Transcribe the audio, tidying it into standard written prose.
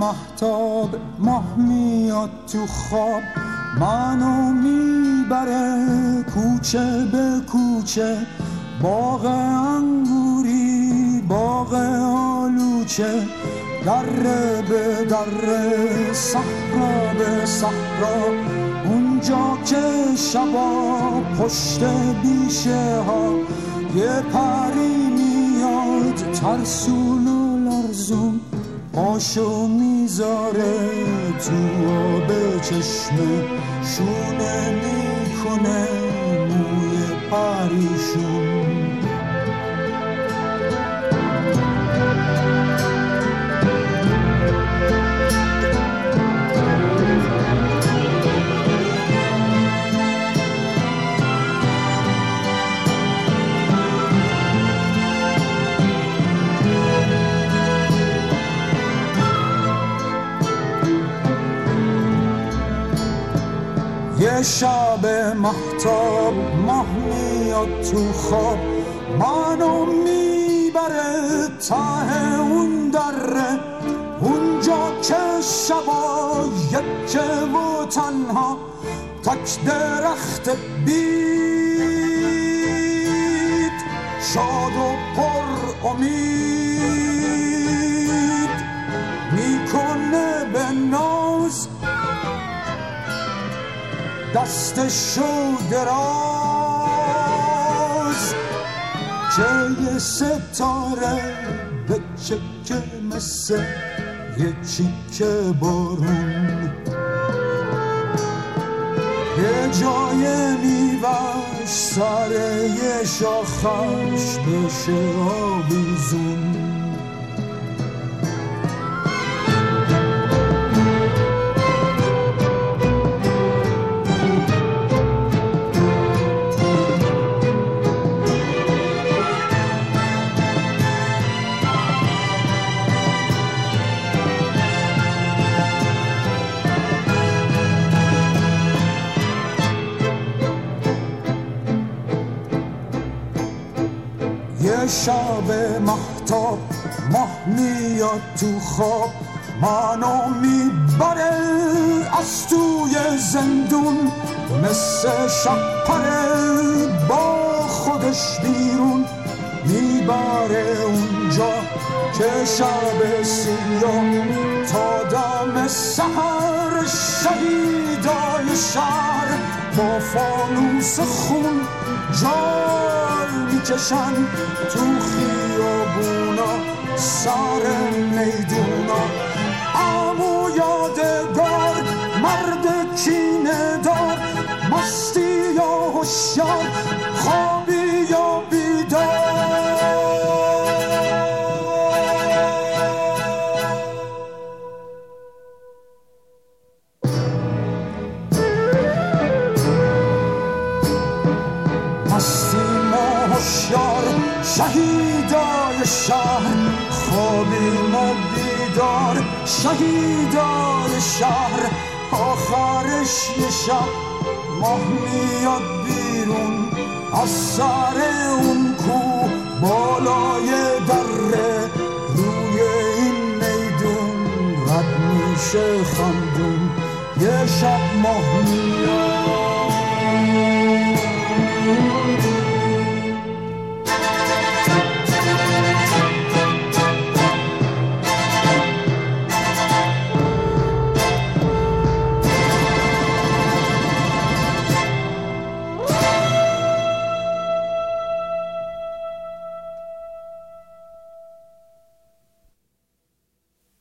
مهتاب ماه میاد تو خواب، منو میبره کوچه به کوچه، باغ انگوری باغ آلوچه، دره به دره صحرا به صحرا، اونجا که شبا پشت بیشه ها یه پری میاد ترسون و لرزون، پاشو میذاره تو آب چشمه، شونه میکنه موی پریشون. یه شب مهتاب ماه میاد تو خواب، منو میبره ته اون دره، اونجا که شبا یکه و تنها، تک درخت بید شاد و پر امید، میکنه به ناز دستشو دراز، که یه ستاره به چکه مثل یه چیکه بارون، یه جای میوش سر یه شاخش بشه آویزون. یه شب مهتاب ماه میاد تو خواب، منو میبره از توی زندون، مثل شب پره با خودش بیرون، میبره اونجا که شب سیاه تا دم سحر، شهیدای شهر با فانوس خون جار میکشن تو خیابونا سر میدونا. عمو یادگار مرد کینه دار، مستی یا هوشیار خوابی یا بیدار. شهیدای شهر خوابیم و بیدار، شهیدای شهر آخرش یه شب ماه میاد بیرون، از سر اون کو بالای دره، روی این میدون رد میشه خندون، یه شب ماه میاد.